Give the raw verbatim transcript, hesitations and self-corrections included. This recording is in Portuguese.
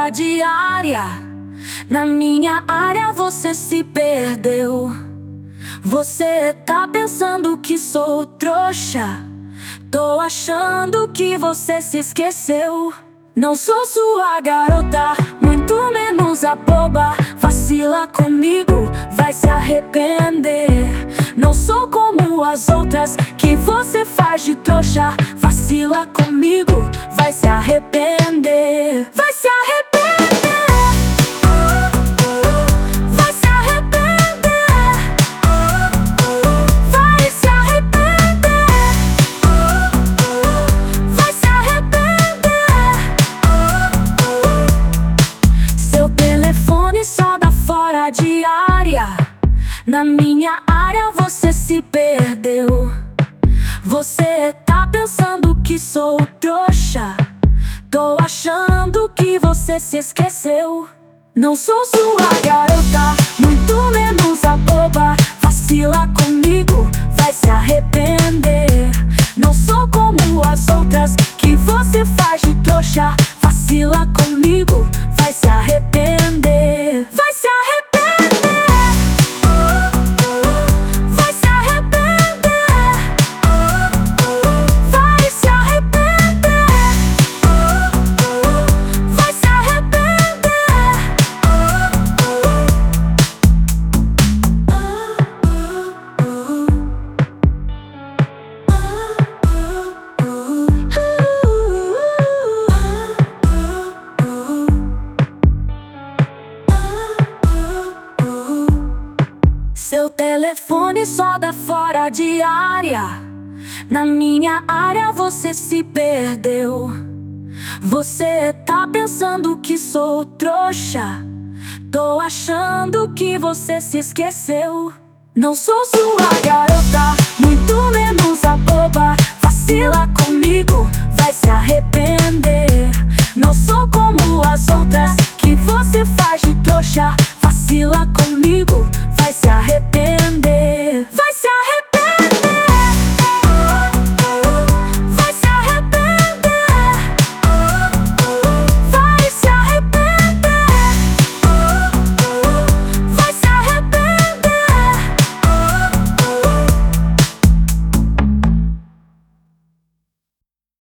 fora de área. Na minha área você se perdeu. Você tá pensando que sou trouxa. Tô achando que você se esqueceu. Não sou sua garota, muito menos a boba. Vacila comigo, vai se arrepender. Não sou como as outras que você faz de trouxa. Vacila comigo, vai se arrepender. Vai se arrepender. Vai se arrepender. Vai se arrepender. Vai se arrepender. Seu telefone só dá fora de área. Na minha área você se perdeu. Você tá pensando que sou trouxa. Tô achando que você se esqueceu. Não sou sua garota, muito menos a boba. Vacila comigo, vai se arrepender. Não sou como as outras que você faz de trouxa. Vacila comigo, vai se arrepender. Vai se arrepender. Seu telefone só dá fora de área. Na minha área você se perdeu. Você tá pensando que sou trouxa. Tô achando que você se esqueceu. Não sou sua garota, muito menos a boba. Vacila comigo, vai se arrepender. Não sou como as outras